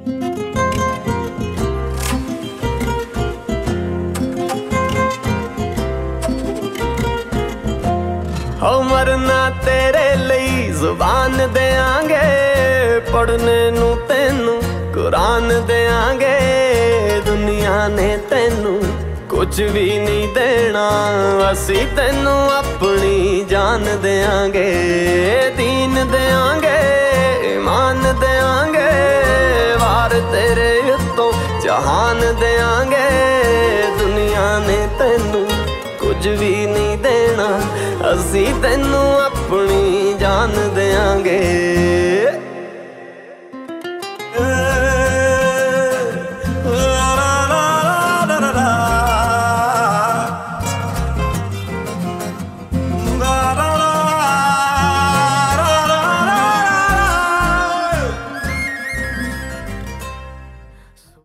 हो मरना तेरे ਲਈ ਜ਼ੁਬਾਨ देंगे, पढ़ने नू तेनू कुरान देंगे। दुनिया ने तेनू कुछ भी नहीं देना, असी तेनू अपनी जान देंगे। दीन देंगे, ईमान देंगे, वार तेरे उत्तों जहान देंगे। दुनिया ने तेनू कुछ भी नहीं देना, असी तेनू अपनी जान देंगे।